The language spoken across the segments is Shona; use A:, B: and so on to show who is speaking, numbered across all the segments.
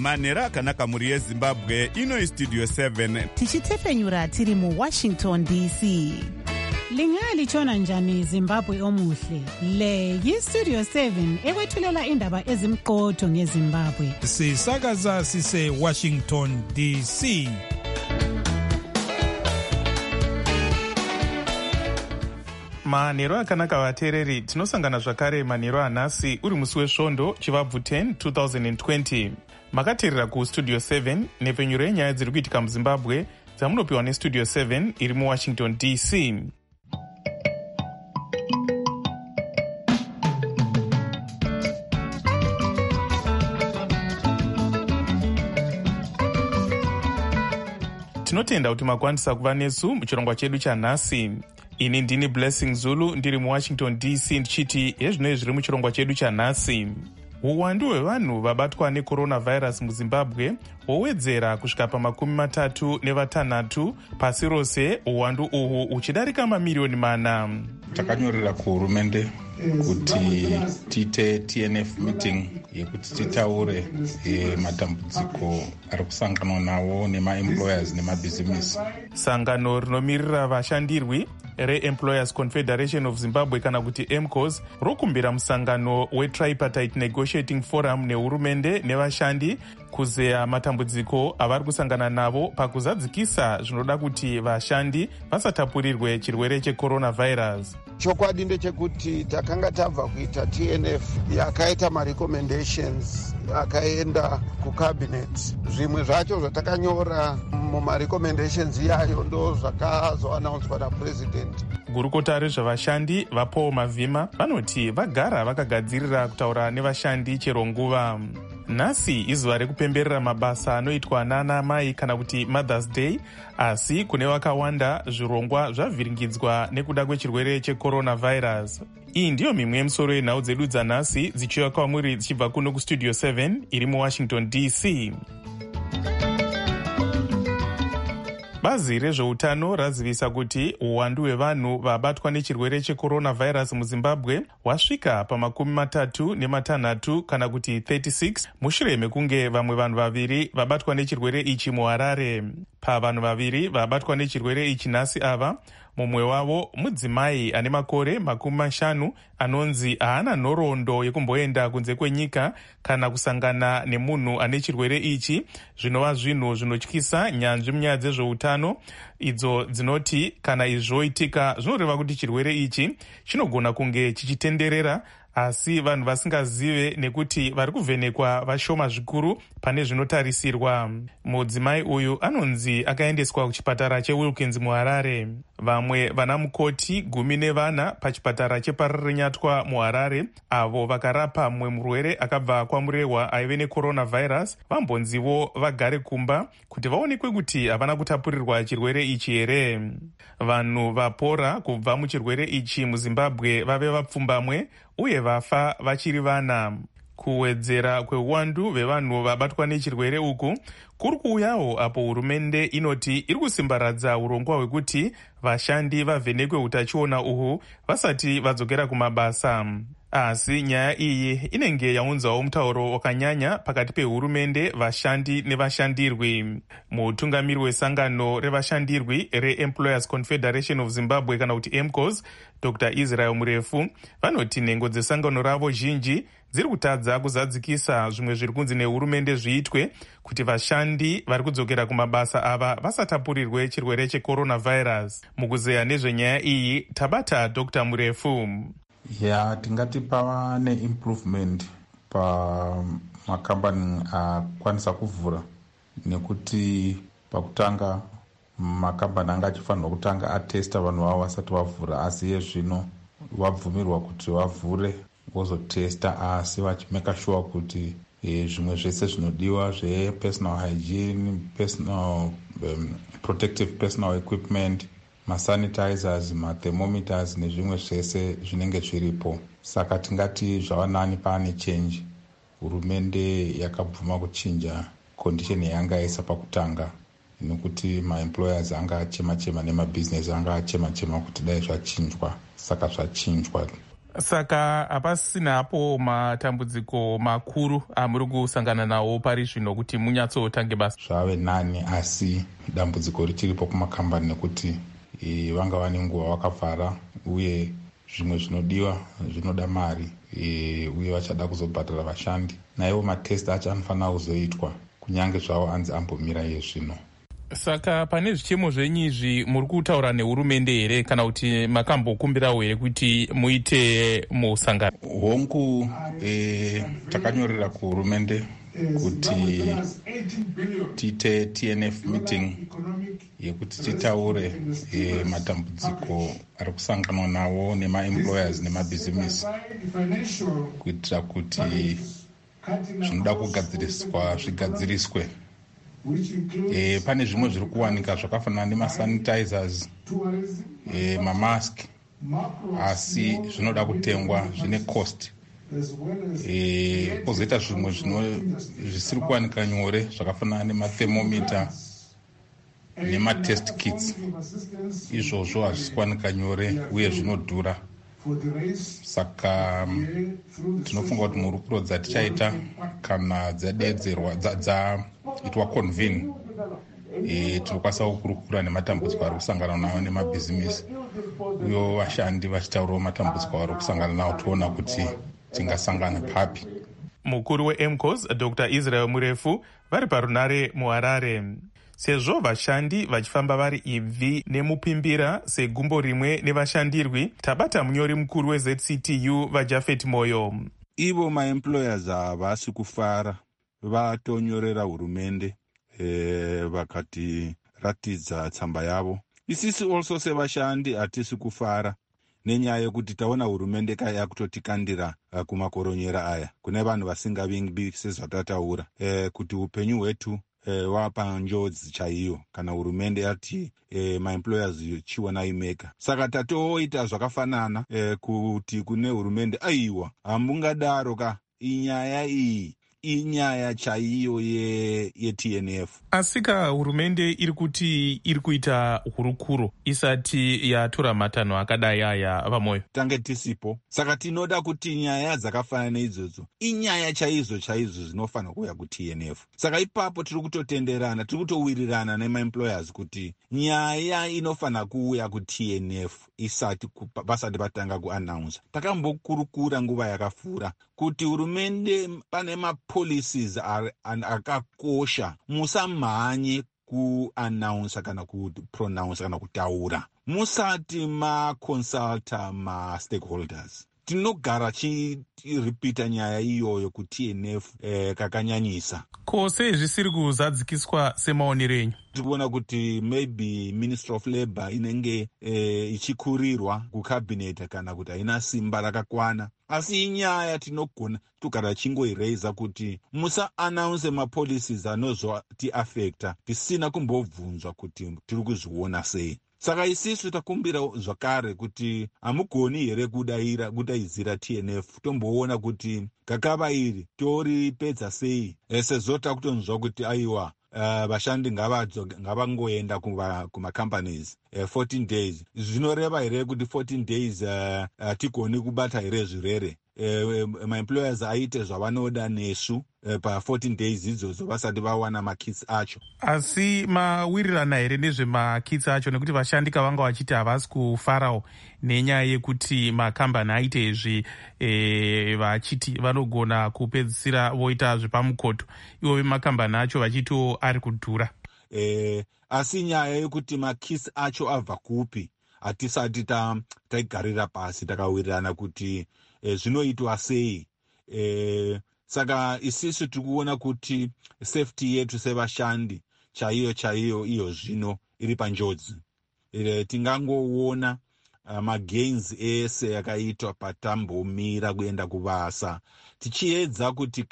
A: manhero akanaka mhuri yezimbabwe. Ino Studio 7
B: tichitepfenyura tiri muWashington DC. Lingalitshona njani Zimbabwe omuhle? Le yiStudio 7 ekwethulela indaba ezimqotho ngeZimbabwe.
C: Sisakaza sise Washington DC. Manhero akanaka vateereri, tinosangana zvakare manhero anhasi uri musi wesvondo chivabvu 10 2020. Makateerera kuStudio 7 nepfenyuro yenyaya dziri kuitika muZimbabwe dzamunopiwa neStudio 7 iri muWashington DC. Tinotenda kuti makwanisa kuva nesu muchirongwa chedu chanhasi. Ini ndini Blessing Zulu ndiri muWashington DC ndichiti hezvino zviri muchirongwa chedu chanhasi. Uwandu hwevanhu vabatwa necoronavirus muZimbabwe hwowedzera kusvika pa36 pasi rose, uwandu uhu uchidarika mamiliyoni 4.
D: Takanyorera kuhurumende kuti tiite TNF meeting yekuti titaure matambudziko ari kusanganwa nawo nemaemployers nemabhizimusi.
C: Sangano rinomirira vashandirwi reEmployers Confederation of Zimbabwe kana kuti EMCOS rokumbira musangano weTripartite Negotiating Forum nehurumende nevashandi kuzeya matambudziko avari kusangana navo pakuzadzikisa zvinoda kuti vashandi vasatapurirwe chirwere checoronavirus.
E: Chokwadi ndechekuti takanga tabva kuita TNF yakaita marecommendations akaenda kucabinet. Zvimwe zvacho zvatakanyora mumarecommendations yayo ndo zvakazoannounced napresident.
C: Gurukota rezvavashandi vaPaul Mavhima vanoti vagara vakagadzirira kutaura nevashandi chero nguva. Nhasi izuva rekupemberera mabasa anoitwa nana mai kana kuti Mother's Day, asi kune vakawanda zvirongwa zvavhiringidzwa nekuda kwechirwere checoronavirus. Iyi ndiyo mimwe yemisoro yenhau dzedu dzanhasi dzichiuya kwamuri dzichibva kuno kuStudio 7 iri muWashington DC. Bazi rezveutano razivisa kuti uwandu hwevanhu vabatwa nechirwere checoronavirus muZimbabwe hwasvika pa36 kana kuti 36 mushure mekunge vamwe vanhu vaviri vabatwa nechirwere ichi muHarare. Pavanhu vaviri vabatwa nechirwere ichi nhasi ava, mumwe wavo mudzimai ane makore 50 anonzi haana nhoroondo yekumboenda kunze kwenyika kana kusangana nemunhu ane chirwere ichi, zvinova zvinhu zvinotyisa nyanzvi munyaya dzezveutano idzo dzinoti kana izvoitika zvinoreva kuti chirwere ichi chinogona kunge chichitenderera, asi vanhu vasingazive nekuti vari kuvhenekwa vashoma zvikuru pane zvinotarisirwa. Mudzimai uyu anonzi akaendeswa kuchipatara cheWilkins muHarare. Vamwe vana mukoti 14 pachipatara cheParirenyatwa muHarare avo vakarapa mumwe murwere akabva kwamurehwa aive necoronavirus vambonzivo vagare kumba kuti vaonekwe kuti havana kutapurirwa chirwere ichi here. Vanhu vapora kubva muchirwere ichi muZimbabwe vave vapfumbamwe uye vafa vachiri vana. Kuwedzera kweuwandu hwevanhu vabatwa nechirwere uku kuri kuuyawo apo hurumende inoti iri kusimbaradza urongwa hwekuti vashandi vavhenekwe utachiona uhu vasati vadzokera kumabasa. Asi nyaya iyi inenge yaunzawo mutauro wakanyanya pakati pehurumende, vashandi nevashandirwi. Mutungamiri wesangano revashandirwi reEmployers Confederation of Zimbabwe kana kuti EMCOS, Dr. Israel Murefu, vanoti nhengo dzesangano ravo zhinji dziri kutadza kuzadzikisa zvimwe zviri kunzi nehurumende zviitwe kuti vashandi vari kudzokera kumabasa ava vasatapurirwe chirwere checoronavirus. Mukuzeya nezvenyaya iyi tabata Dr. Murefu.
D: Tingati pava neimprovement pamakambani akwanisa kuvhura, nekuti pakutanga makambani anga achifanirwa kutanga atesta vanhu vavo vasati vavhura, asi yezvino vabvumirwa kuti vavhure vozotesta, asi vachimeka sure kuti zvimwe zvese zvinodiwa zvepersonal hygiene, personal protective personal equipment, masanitizers, mathermometers nezvimwe zvese zvinenge zviripo. Saka tingati zvava nani paane change. Hurumende yakabvuma kuchinja condition yanga yaisa pakutanga, nekuti maemployers anga chema nemabhizinesi anga chema kuti dai zvachinjwa, saka zvachinjwa.
C: Saka hapasinapo matambudziko makuru amuri kusangana nawo pari zvino kuti munyatsotange basa?
D: Zvave nani, asi dambudziko richiripo kumakambani nekuti vanga vane nguva vakavhara, uye zvimwe zvinodiwa zvinoda mari, uye vachada kuzobhadhara vashandi. Naivo matest acho anofanira kuzoitwa kunyange zvavo anzi ambomira iye zvino.
C: Saka pane zvichemo zvenyu izvi muri kutaura nehurumende here kana kuti makambokumbirawo here kuti muite musangano?
D: Hongu takanyorera kuhurumende kuti tiite TNF meeting yekuti titaure matambudziko ari kusanganwa nawo nemaemployers nemabhizimisi, kuitira kuti zvinoda kugadziriswa zvigadziriswe. Pane zvimwe zviri kuwanika zvakafanana nemasanitizers, mamask, asi zvinoda kutengwa, zvine cost. Pozoita zvimwe zvisiri kuwanika nyore zvakafanana nemathermometer nematest kits. Izvozvo hazvisi kuwanika nyore uye zvinodhura. Saka tinofunga kuti mhurukuro dzatichaita kana dzadedzerwa dzaitwa convene, tinokwanisa kukurukura nematambudziko ari kusangana nawo nemabhizimisi, uye vashandi vachitaurawo matambudziko ari kusangana nawo, toona kuti tingasangana papi.
C: Mukuru weMCOS Dr. Israel Murefu vari parunare muHarare. Sezvo vashandi vachifamba vari ibvi nemupimbira segumbo rimwe nevashandirwi, tabata munyori mukuru weZCTU vaJafet Moyo.
F: Ivo maemployers havasi kufara, vatonyorera hurumende vakati ratidza tsamba yavo. Isisi also sevashandi hatisi kufara nenyaya yekuti taona hurumende kaya kutotikandira kumakoronyera aya kune vanhu vasingavimbi sezvatataura, kuti upenyu hwetu wapanjodzi chaiyo kana hurumende yati maemployers chiwanai meka. Saka tatoita zvakafanana kuti kune hurumende aiwa hamungadaro ka, inyaya iyi inyaya chaiyo yeTNF.
C: Asika hurumende iri kuti iri kuita hurukuro isati yatora matanho akadai aya vamoyo.
F: Tange tisipo. Saka tinoda kuti nyaya dzakafanana neidzodzo inyaya chaizvo zvinofanira kuuya kuTNF. Saka ipapo tiri kutotenderana, tiri kutowirirana nemaemployers kuti nyaya inofanira kuuya kuTNF basati vatanga kuannounce. Takambokurukura nguva yakafura kuti hurumende pane mapolicies akakosha, musamhanye kuannounce kana kupronounce kana kutaura musati maconsulta mastakeholders. Tinogara chiripita nyaya iyoyo kuTNF kakanyanyisa.
C: Ko sei zvisiri kuzadzikiswa semaonero enyu?
F: Tikuona kuti maybe Ministry of Labour inenge ichikurirwa kucabinet kana kuti haina simba rakakwana. Asi inyaya tinogona togara chingoiraiza kuti musa-announce mapolicies anozoti affecta tisina kumbobvunzwa kuti tiri kuzviona sei. Saka isisu takumbira zvakare kuti hamugoni here kudaidzira TNF tomboona kuti kakava iri toripedza sei, sezvo takutonzwa kuti aiwa vashandi ngavangoenda kumacompanies 14 days. Zvinoreva here kuti 14 days tigoni kubata here zvirwere? Maemployers aite zvavanoda nesu pa14 days idzodzo vasati vawana makits acho.
C: Asi mawirirana here nezvemakits acho, nekuti vashandi kavanga vachiti havasi kufarawo nenyaya yekuti makambani aite izvi vachiti vanogona kupedzisira voita zvepamukoto, ivo vemakambani acho vachitiwo ari kudhura.
F: Asi nyaya yekuti makits acho abva kupi hatisati taigarira pasi takawirirana kuti zvinoitwa sei. Saka isisu tikuona kuti safety yetu sevashandi chaiyo iyo zvino iri panjodzi. Tingangoona magains ese yakaitwa patambomira kuenda kuvasa tichiedza kuti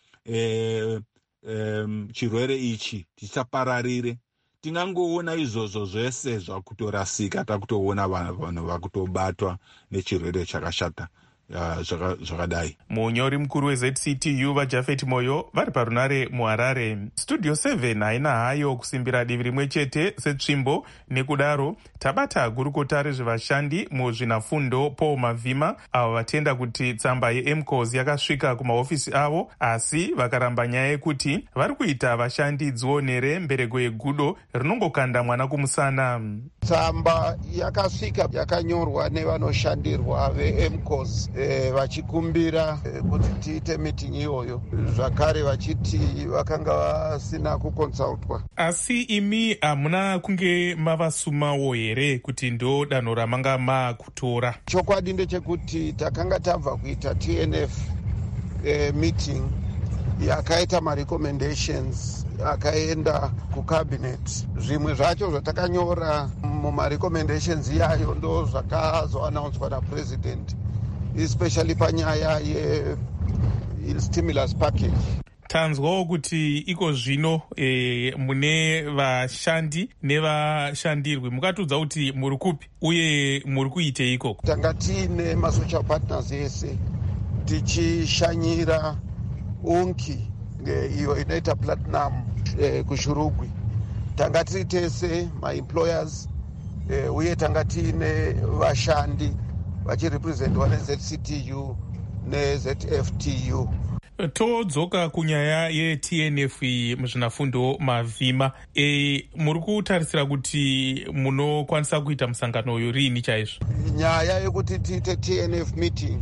F: chirwere ichi tichapararire. Tingangoona izvozvo zvese zvakutorasika takutoona vanhu vakutobatwa nechirwere chakashata zvakadai.
C: munyori mukuru wezctu vajafet moyo vari parunare muharare. studio 7 haina hayo kusimbira divi rimwe chete setsvimbo, nekudaro tabata gurukota rezvevashandi muzvinafundo Paul Mavhima, avo vatenda kuti tsamba yeMCOS yakasvika kumahofisi avo, asi vakaramba nyaya yekuti vari kuita vashandi dzionere mberego yegudo rinongokanda mwana kumusana.
E: Tsamba yakasvika yakanyorwa nevanoshandirwa veMCOS vachikumbira kuti tiite meeting iyoyo, zvakare vachiti vakanga vasina kukonsultwa.
C: Asi imi hamuna kunge mavasumawo here kuti ndo danho ramanga makutora?
E: Chokwadi ndechekuti takanga tabva kuita TNF meeting yakaita marecommendations akaenda kucabinet. Zvimwe zvacho zvatakanyora mumarecommendations yayo ndo zvakazoannounced napresident, especially panyaya ye-stimulus package.
C: Tanzwawo kuti iko zvino mune vashandi nevashandirwi mukatudza kuti muri kupi uye muri kuiteiko?
E: Tanga tiine masocial partners ese tichishanyira unki iyo inoita platinum kushurugwi. Tanga tiri tese maemployers uye tanga tiine vashandi vachirepresentwa neZCTU neZFTU.
C: Todzoka kunyaya yeTNF muzvinafundo Mavhima, muri kutarisira kuti munokwanisa kuita musangano uyu rini chaizvo?
E: Nyaya yekuti tiite TNF meeting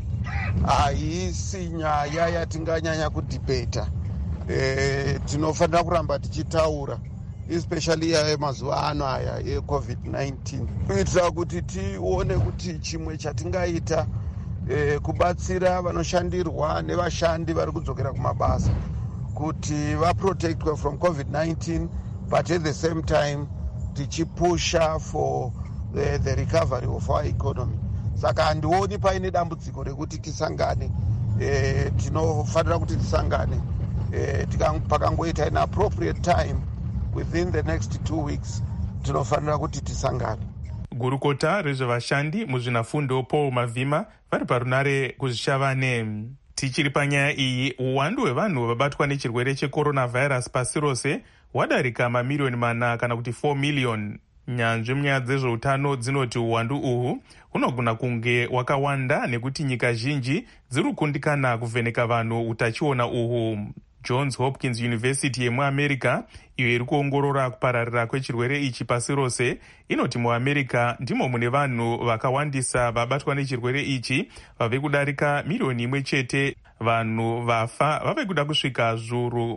E: haisi nyaya yatinganyanya kudhibheta. Tinofanira kuramba tichitaura, especially yaya mazuva ano aya yeCovid-19, kuitira kuti tione kuti chimwe chatingaita kubatsira vanoshandirwa nevashandi vari kudzokera kumabasa kuti vaprotectwe from COVID-19, but at the same time tichipusha for the recovery of our economy. Saka handioni paine dambudziko rekuti tisangane. Tinofanira kuti tisangane pakangoita in appropriate time within the next 2 weeks. Tinofanira kuti tisangane.
C: Gurukota rezvevashandi muzvinafundo Paul Mavhima vari parunare kuzvishavane. Tichiri panyaya iyi, uwandu hwevanhu vabatwa nechirwere checoronavirus pasi rose hwadarika mamiliyoni mana kana kuti 4 miliyoni. Nyanzvi munyaya dzezveutano dzinoti uwandu uhu hunogona kunge wakawanda nekuti nyika zhinji dziri kukundikana kuvheneka vanhu utachiona uhu. Johns Hopkins University yemuAmerica, iyo iri kuongorora kupararira kwechirwere ichi pasi rose, inoti muAmerica ndimo mune vanhu vakawandisa vabatwa nechirwere ichi, vave kudarika miliyoni imwe chete. Vanhu vafa vave kuda kusvika zviuru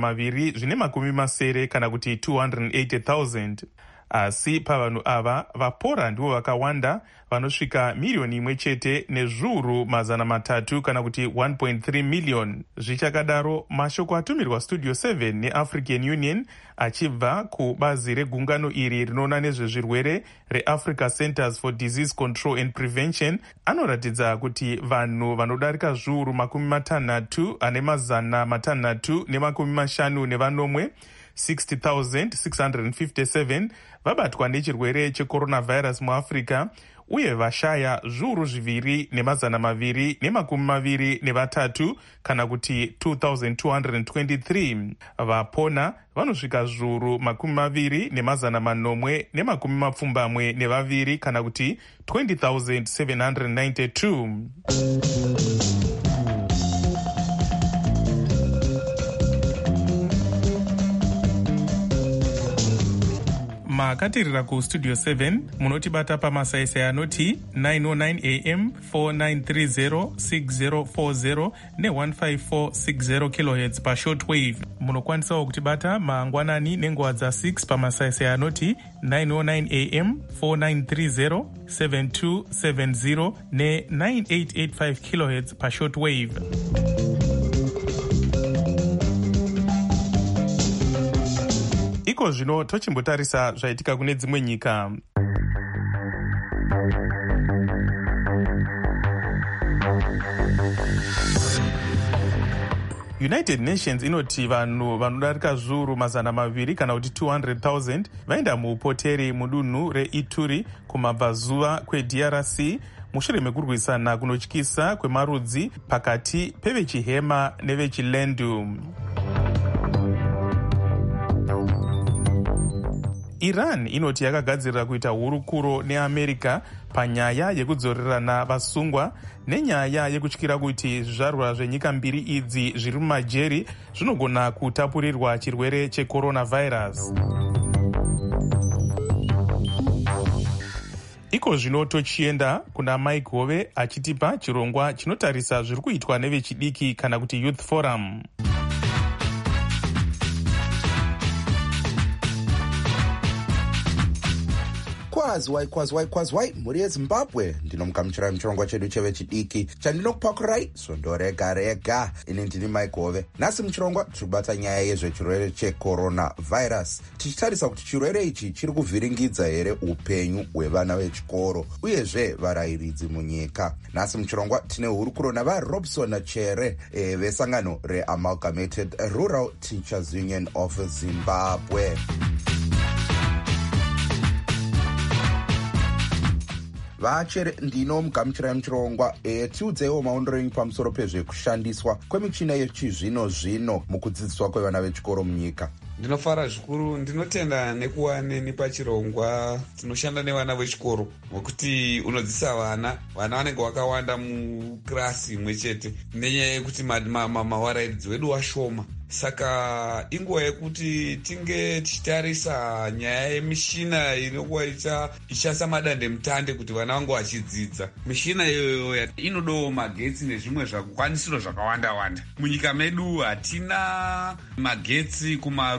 C: 280 kana kuti 280,000. Asi pavanhu ava vapora ndivo vakawanda, vanosvika miliyoni imwe chete nezviuru 300 kana kuti 1.3 miliyoni. Zvichakadaro, mashoko atumirwa Studio 7 neAfrican Union achibva kubazi regungano iri rinoona nezvezvirwere reAfrica Centers for Disease Control and Prevention anoratidza kuti vanhu vanodarika zviuru 350 60,657 vabatwa nechirwere checoronavirus muAfrica, uye vashaya zviuru 2,223 kana kuti 2,223. Vapona vanosvika zviuru 20,872 kana kuti 20,792. Makatirira kustudio 7 munotibata pamasaisai anoti 909 am 4930 6040 ne15460 kHz pashortwave. Munokwanisawo kutibata mangwanani nenguva dza6 pamasaisai anoti 909 am 4930 7270 ne9885 kHz pashortwave. Iko zvino tochimbotarisa zvaitika kune dzimwe nyika. United Nations inoti vanhu vanodarika zviuru 200 kana kuti 200,000 vaenda muupoteri mudunhu reIturi kumabvazuva kweDRC mushure mekurwisana kunotyisa kwemarudzi pakati pevechihema nevechilendu. Iran inoti yakagadzirira kuita hurukuro neAmerica panyaya yekudzorerana vasungwa nenyaya yekutyira kuti zvizvarwa zvenyika mbiri idzi zviri mumajeri zvinogona kutapurirwa chirwere checoronavirus. Iko zvino tochienda kuna Mike Hove achitipa chirongwa chinotarisa zviri kuitwa nevechidiki kana kuti Youth Forum.
G: Kwazwai mhuri yeZimbabwe, ndinomukamuchirai muchirongwa chedu chevechidiki chandinokupakurai svondo rega. Ini ndini Mike Hove. Nhasi muchirongwa tiri kubata nyaya yezvechirwere checoronavirus, tichitarisa kuti chirwere ichi chiri kuvhiringidza here upenyu hwevana vechikoro uyezve varayiridzi munyika. Nhasi muchirongwa tine hurukuro navaRobson Chere vesangano reAmalgamated Rural Teachers Union of Zimbabwe. Vachere ndinomugamuchirai muchirongwa. Tiudzeiwo maondero enyu pamusoro pezvekushandiswa kwemichina yechizvino-zvino mukudzidziswa kwevana vechikoro munyika.
H: Ndinofara zvikuru, ndinotenda nekuva neni pachirongwa. Tinoshanda nevana vechikoro nokuti unodzidzisa vana vanenge vakawanda mukirasi imwe chete nenyaya yekuti mawarayiridzi wedu washoma. Saka inguva yekuti tinge tichitarisa nyaya yemishina inokuva ichasa madande mutande kuti vana vangu vachidzidza. Mishina iyoyo inodawo magetsi nezvimwe zvakwanisiro zvakawanda-wanda. Munyika medu hatina magetsi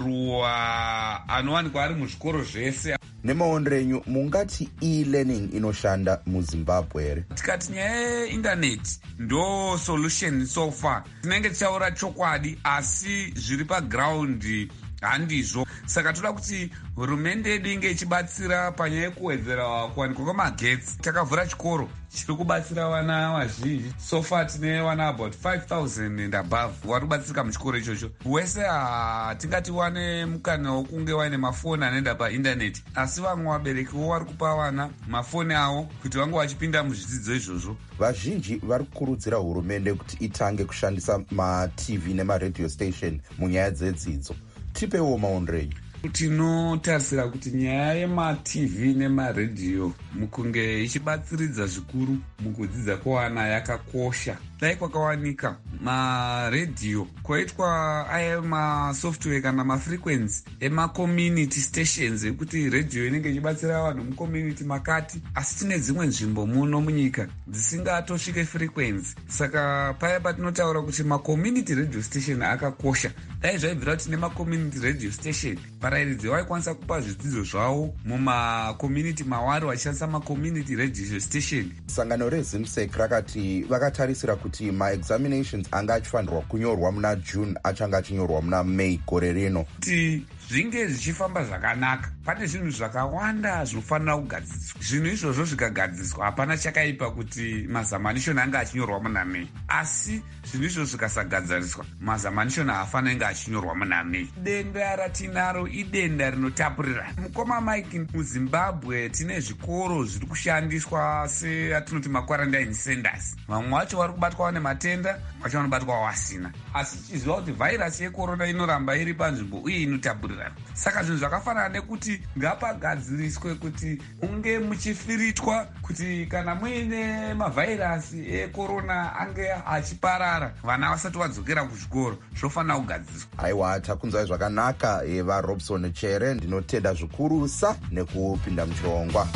H: kumaruwa anowanikwa ari muzvikoro zvese.
G: Nemaondero enyu mungati e-learning inoshanda muZimbabwe here?
H: Tikati nyaya yeindaneti ndo solution so far, tinenge tichaura chokwadi asi zviri pagiraundi handizvo. Saka toda kuti hurumende yedu inge ichibatsira panyaya yekuwedzera kuwanikwa kwemagetsi. Takavhura chikoro chiri kubatsira vana vazhinji. So far tine vana about 5,000 and above vari kubatsirika muchikoro ichocho. Wese hatingati wane mukana wokunge waine mafoni anoenda paindaneti, asi vamwe vaberekiwo vari kupa vana mafoni avo kuti vange vachipinda muzvidzidzo izvozvo.
G: Vazhinji vari kukurudzira hurumende kuti itange kushandisa maTV nemaredio station munyaya dzedzidzo. Tipewo maondero enyu.
H: Tinotarisira kuti nyaya yemaTV nemaredhiyo mukunge ichibatsiridza zvikuru mukudzidza kwevana yakakosha. Dai kwakawanika maredhiyo kwaitwa aya masoftware kana mafrequency emacommunity stations ekuti redhiyo inenge ichibatsira vanhu mucommunity makati, asi tine dzimwe nzvimbo muno munyika dzisingatosvike frequency. Saka paya patinotaura kuti macommunity radio station akakosha. Dai zvaibvira kuti nemacommunity radio station varayiridzi vaikwanisa kupa zvidzidzo zvavo mumacommunity mavari vachishandisa macommunity radio station.
G: Sangano reZimsec rakati vakatarisira kuti maexaminations anga achifanirwa kunyorwa muna June achanga achinyorwa muna May gore rino.
H: Kuti zvinge zvichifamba zvakanaka, pane zvinhu zvakawanda zvinofanira kugadziswa. Zvinhu izvozvo zvikagadziswa hapana chakaipa kuti mazamanishoni anga achinyorwa muna May, asi zvinhu izvozvo zvikasagadziriswa mazamanishoni haafanira kunge achinyorwa muna May. Denda ratinaro idenda rinotapurirana. Mukoma Mike, muZimbabwe tine zvikoro zviri kushandiswa seatinoti makwarantine centers. Vamwe vacho vari kubatwa nematenda, vacho vanobatwa vasina, asi tichiziva kuti vhairasi yekorona inoramba iri panzvimbo uye inotapurirana. Saka zvinhu zvakafanana nekuti ngapagadziriswe kuti unge muchifiritwa kuti kana muine mavhairasi ekorona ange achiparara vana vasati vadzokera kuzvikoro, zvofanira kugadziswa.
G: Aiwa, takunzwai zvakanaka vaRobson Chere. Ndinotenda zvikurusa nekupinda muchirongwa.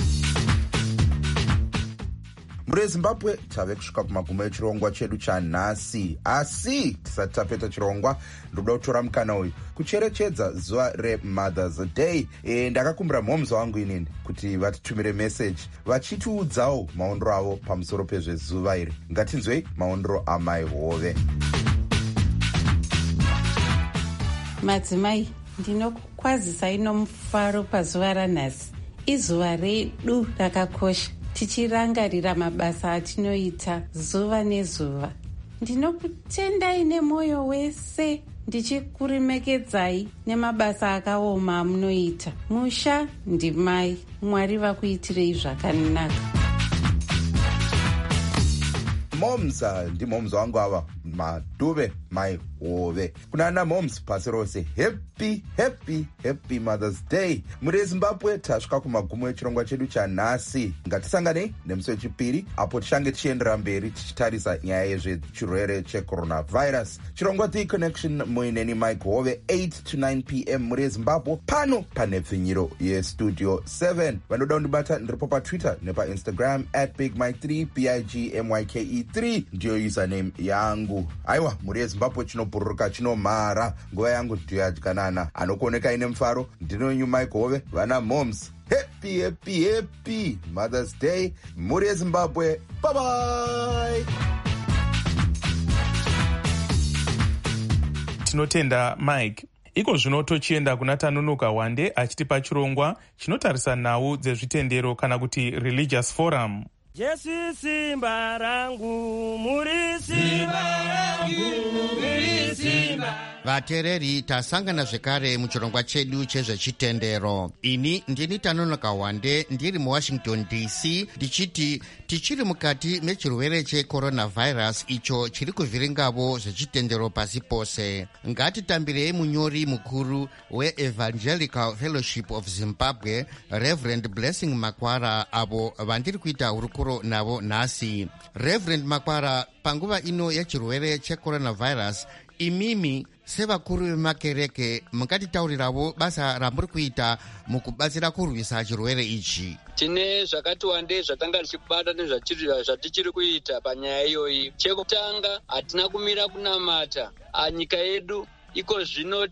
G: Muri Zimbabwe tave kusvika kumagumo echirongwa chedu chanhasi, asi tisati tapeta chirongwa ndoda kutora mukana uyu kucherechedza zuva reMothers Day. Ndakakumbira mhomzo wangu inini kuti vatitumire meseji vachitiudzawo maondero avo pamusoro pezvezuva iri. Ngatinzwei maondero amai Hove.
I: Madzimai, ndinokukwazisai nomufaro pazuva ranhasi. Izuva redu rakakosha, tichirangarira mabasa atinoita zuva nezuva. Ndinokutendai nemwoyo wese, ndichikuremekedzai nemabasa akaoma amunoita. Musha ndimai, Mwari vakuitirei zvakanaka.
G: moms ndi moms wangu ava Madube Maihove. Kunana moms pasi rose, happy Mother's Day. Muri Zimbabwe tasvika kumagumo echirongwa chedu chanhasi. Ngatisanganei nemusi wechipiri apo tichange tichiendera mberi tichitarisa nyaya yezvechirwere checoronavirus. Chirongwa The Connection muineni Mike Hove 8 to 9 p.m. muri Zimbabwe pano panepfinyiro yestudio 7. Vanoda kundibata ndiripo paTwitter nepaInstagram @BigMike3 BIGMYKE3 ndiyo username yangu. Aiwa, muri Zimbabwe chinobhururuka chinomhara. Nguva yangu ndiyadyanana anokuoneka ine mufaro. Ndinonyu Mike Hove. Vana moms, happy Mother's Day muri Zimbabwe. Bye bye.
C: Tinotenda Mike. Iko zvino tochienda kuna Tanunuka Wande achitipa chirongwa chinotarisa nhau dzezvitendero kana kuti religious forum.
J: Jesu simba rangu muri simba rangu muri simba. Vatereri tasangana zvekare muchirongwa chedu chezvechitendero. Ini ndini Tanunuka Wande ndiri muWashington DC ndichiti tichiri mukati mechirwere checoronavirus icho chiri kuvhiringavo zvechitendero pasi pose. Ngatitambirei munyori mukuru weEvangelical Fellowship of Zimbabwe Reverend Blessing Makwara avo vandiri kuita hurukuro navo nhasi. Reverend Makwara, panguva ino yechirwere checoronavirus imimi sevakuru vemakereke mukatitaurirawo basa ramuri kuita mukubatsira kurwisa chirwere ichi.
K: Tine zvakati wandei zvatanga tichibata nezvatichiri kuita panyaya iyoyi. Chekutanga, hatina kumira kunamata. Nyika yedu iko zvino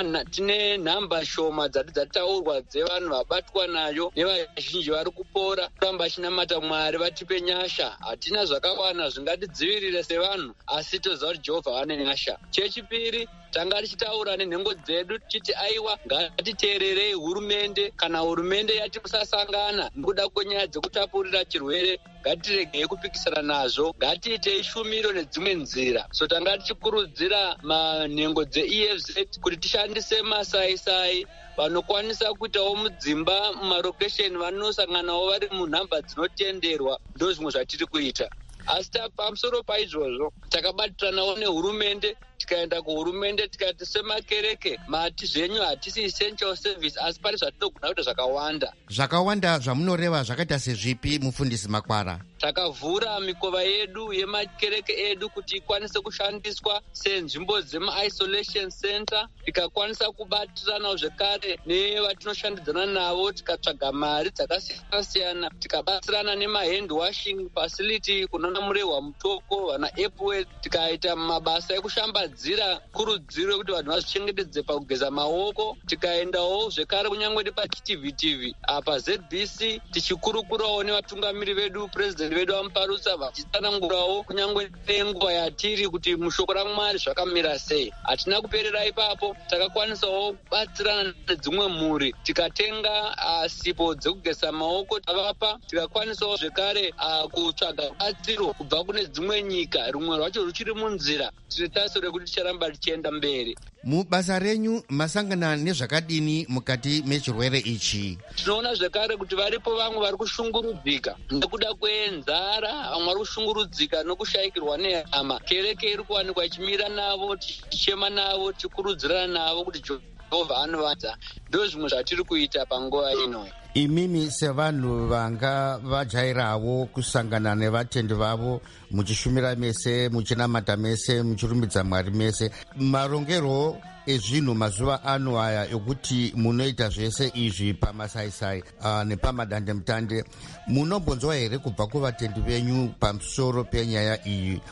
K: tine nhamba shoma dzataurwa dzevanhu vabatwa nayo nevazhinji vari kupora. Kuramba chinamata Mwari vatipe nyasha. Hatina zvakawanda zvingatidzivirire sevanhu, asi toziva kuti Jehovha vane nyasha. Chechipiri, tanga tichitaura nenhengo dzedu tichiti aiwa ngatiteererei hurumende. Kana hurumende yati musasangana nekuda kwenyaya dzekutapurira chirwere, ngatiregei kupikisana nazvo, ngatiitei shumiro nedzimwe nzira. So tanga tichikurudzira manhengo dzeEFZ kuti tishandise masaisai vanokwanisa kuitawo mudzimba mumarokesheni vanosanganawo vari munhamba dzinotenderwa. Ndo zvimwe zvatiri kuita. Asi pamusoro paizvozvo takabatiranawo nehurumende, tikaenda kuhurumende tikati semakereke mati zvenyu hatisi essential service, asi pane zvatinogona kuita zvakawanda zvamunoreva zvakaita sezvipi mufundisi Makwara? Takavhura mikova yedu yemakereke edu kuti ikwanise kushandiswa senzvimbo dzema-isolation center. Tikakwanisa kubatiranawo zvekare nevatinoshandidzana navo, tikatsvaga mari dzakasiyana-siyana, tikabatsirana nema-hand washing facility kunana murehwa mutoko, vana Epworth, tikaita mabasa ekushambadzira kurudziro kuti vanhu vazvichengetedze pakugeza maoko. Tikaendawo zvekare kunyange nepaTV apa ZBC tichikurukurawo nevatungamiri vedu, president vedu vamuparutsa, vachitsanangurawo kunyange nenguva yatiri kuti mushoko raMwari zvakamira sei. Hatina kuperera ipapo, takakwanisawo kubatsirana nedzimwe mhuri, tikatenga sipo dzekugeza maoko tavapa. Tikakwanisawo zvekare kutsvaga batsiro kubva kune dzimwe nyika, rumwe rwacho ruchiri munzira. Tiri tarisiro rekuti ticharamba tichienda mberi. Mubasa renyu masangana nezvakadini mukati mechirwere ichi? Tinoona zvekare kuti varipo vamwe vari kushungurudzika nekuda kwenzara, vamwe vari kushungurudzika nokushayikirwa nehama. Kereke iri kuwanikwa ichimira navo, tichichema navo, tichikurudzirana navo kuti Jehovha anovanza. Ndo zvimwe zvatiri kuita panguva ino. Imimi sevanhu vanga vajairawo kusangana nevatendi vavo, muchishumira mese, muchinamata mese, muchirumbidza Mwari mese, marongero ezvinhu mazuva ano aya ekuti munoita zvese izvi pamasaisai nepamadandemutande, munombonzwa here kubva kuvatendi venyu pamusoro penyaya iyi?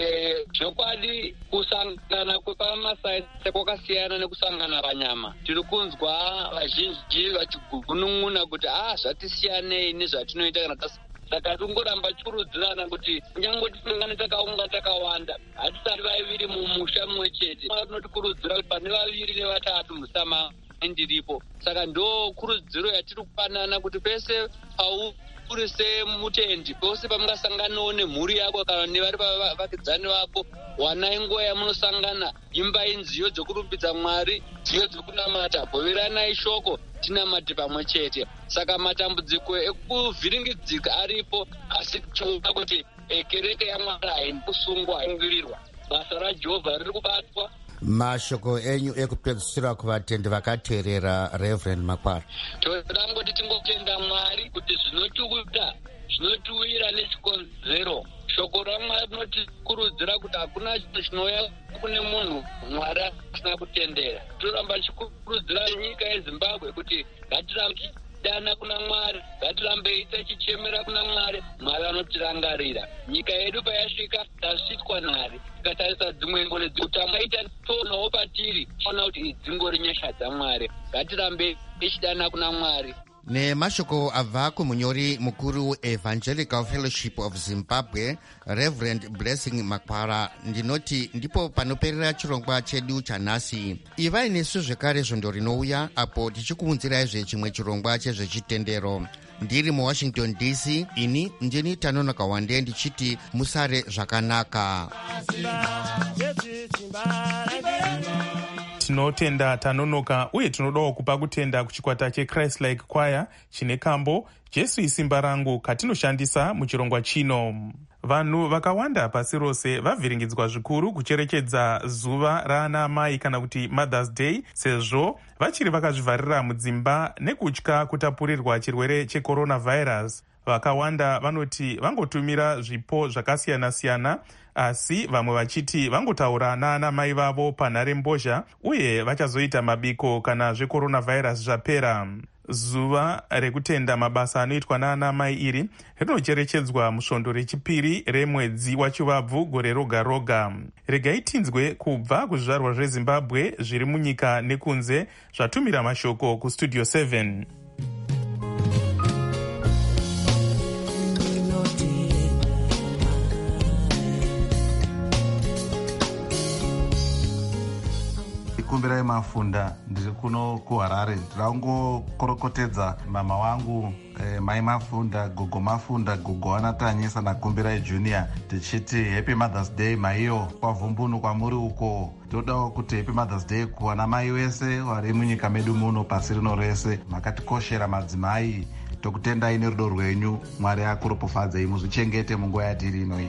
K: Zvokwadi kusangana kwepamasaisai kwakasiyana nekusangana panyama. Tiri kunzwa vazhinji vachigunun'una kuti zvatisiyanei nezvatinoita kana saka tongoramba tikurudzirana kuti kunyange tisangane takaunga takawanda, hatisati vaviri mumusha mumwe chete. Tinotikurudzira kuti pane vaviri nevatatu musama ndiripo. Saka ndo kurudziro yatiri kupanana kuti pese uri semutendi, pose pamungasanganawo nemhuri yako kana nevari pavakidzani vako, wanai nguva yamunosangana, imbai nziyo dzekurumbidza Mwari, nziyo dzekunamata, goveranai shoko, tinamate pamwe chete. Saka matambudziko ekuvhiringidzika aripo, asi tinoona kuti kereke yaMwari haindi kusungwa, haingirirwa. Basa raJehovha riri kubatwa.
J: Mashoko enyu ekupedzisira kuvatendi vakateerera Reverend Makwara.
K: Toda ngoti tingotenda Mwari kuti zvinotiwira nechikonzero. Shoko raMwari rinotikurudzira kuti hakuna chinhu chinouya kune munhu Mwari asina kutendera. Toramba tichikurudzira nyika yeZimbabwe kuti ngatirambe dana kuna Mwari, ngatirambe tichichemera kuna Mwari. Mwari anotirangarira. Nyika yedu payasvika tasvitswa nhare, tikatarisa dzimwe ngoni dzikutamaita tonawo patiri, tiona kuti dzingori nyasha dzaMwari. Ngatirambe tichidana kuna Mwari.
J: Nemashoko abva kumunyori mukuru Evangelical Fellowship of Zimbabwe, Reverend Blessing Makwara, ndinoti ndipo panoperera chirongwa chedu chanhasi. Ivai nesu zvekare zvondo rinouya apo tichikuunziraizve chimwe chirongwa chezvechitendero. Ndiri muWashington DC, ini ndini Tanonoka Wande ndichiti musare zvakanaka.
C: Tinotenda Tanonoka uye tinodawo kupa kutenda kuchikwata cheChrist Like Choir chine kambo Jesu isimba rangu katinoshandisa muchirongwa chino. Vanhu vakawanda pasi rose vavhiringidzwa zvikuru kucherechedza zuva raana mai kana kuti Mother's Day, sezvo vachiri vakazvivharira mudzimba nekutya kutapurirwa chirwere checoronavirus. Vakawanda vanoti vangotumira zvipo zvakasiyana-siyana, asi vamwe vachiti vangotaura naana mai vavo panhare mbozha uye vachazoita mabiko kana zvecoronavirus zvapera. Zuva rekutenda mabasa anoitwa naana mai iri rinocherechedzwa musvondo rechipiri remwedzi wachivabvu gore roga roga. Regai tinzwe kubva kuzvizvarwa zveZimbabwe zviri munyika nekunze zvatumira mashoko kuStudio 7.
L: Kumbirai Mafunda, ndiri kuno kuHarare. Ndirangokorokotedza mama wangu mai Mafunda, gogo Mafunda, gogo Anatanyisa naKumbirai Junior tichiti Happy Mother's Day maiyo kwavhumbunu kwamuri uko. Todawo kuti Happy Mother's Day kuwana mai wese vari munyika medu muno pasi rino rese. Makatikoshera madzimai, tokutendai nerudo rwenyu. Mwari akuropofadzei, muzvichengete munguva yatiri inoi.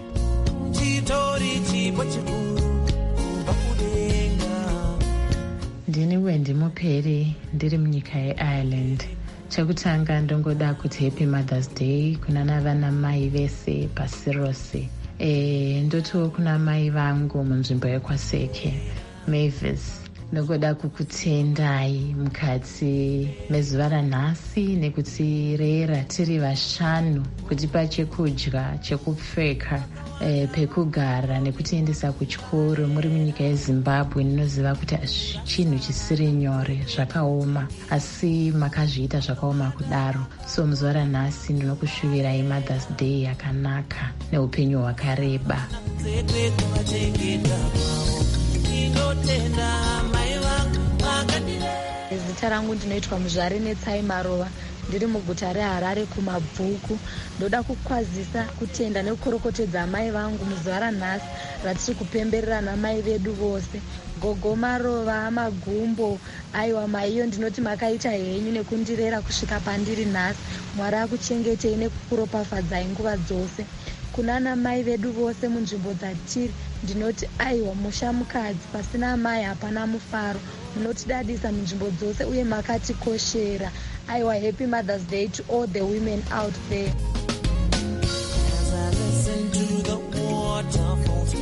M: Ndini Wendi Muperi, ndiri munyika yeIreland. Chekutanga ndongoda kuti Happy Mother's Day kuna vana mai vese pasi rose. Ndotiwo kuna mai vangu munzvimbo yeKwaseke, Mavis. Ndongoda kukutendai mukati mezuva ranhasi nekutirera tiri vashanu, kutipa chekudya, chekupfeka, pekugara nekutiendesa kuchikoro muri munyika yeZimbabwe. Ndinoziva kuti chinhu chisiri nyore, zvakaoma, asi makazviita zvakaoma kudaro. So muzuva ranhasi ndinokushuvirai Mother's Day yakanaka neupenyu hwakareba.
N: Zita rangu ndinoitwa Muzvare Netsai Marova, ndiri muguta reHarare kumabvuku. Ndoda kukwazisa kutenda nekukorokotedza mai vangu muzuva ranhasi ratiri kupemberera namai vedu vose. Gogo Marova, Magumbo, aiwa maiyo, ndinoti makaita henyu nekundirera kusvika pandiri nhasi. Mwari akuchengetei nekukuropafadzai nguva dzose. Kunana mai vedu vose munzvimbo dzatiri, ndinoti aiwa mushamukadzi, pasina mai hapana mufaro. Munotidadisa munzvimbo dzose uye makatikoshera. Aiwa, Happy Mother's Day to all the women out there. As I listen to the waterfalls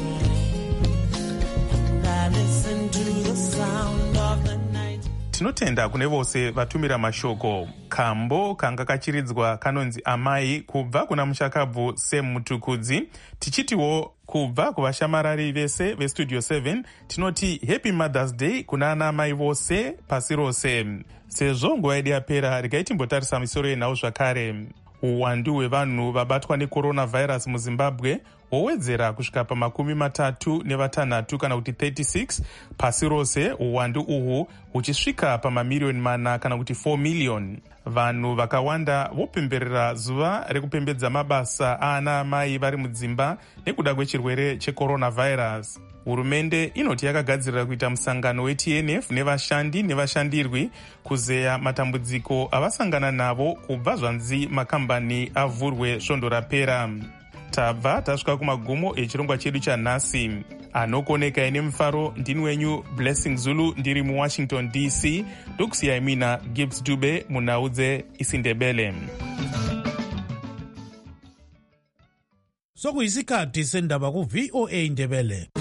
N: and I listen to the sound of the night.
C: Tinotenda kune vose vatumira mashoko. Kambo kanga kachiridzwa kanonzi amai kubva kuna mushakabvu Sam Mutukudzi. Tichitiwo kubva kuvashamarari vese veStudio 7 tinoti Happy Mother's Day kuna ana mai vose pasi rose. Sezvo nguva yedu yapera, regai timbotarisa misoro yenhau zvakare. Uwandu hwevanhu vabatwa necoronavirus muZimbabwe hwowedzera kusvika pa36 kana kuti 36 pasi rose, uwandu uhwu huchisvika pamamiliyoni 4 kana kuti 4 miliyoni. Vanhu vakawanda vopemberera zuva rekupembedza mabasa aana amai vari mudzimba nekuda kwechirwere checoronavirus. Hurumende inoti yakagadzirira kuita musangano weTNF nevashandi nevashandirwi kuzeya matambudziko avasangana navo kubva zvanzi makambani avhurwe svondo rapera. tabva tasvika kumagumo echirongwa chedu chanhasi. Anokoneka ine mufaro ndini wenyu Blessing Zulu ndiri muWashington DC, ndokusiyai mina Gibbs Dube munhau dzeIsindebele.
O: Sokuyisikhathi sendaba ku VOA Ndebele.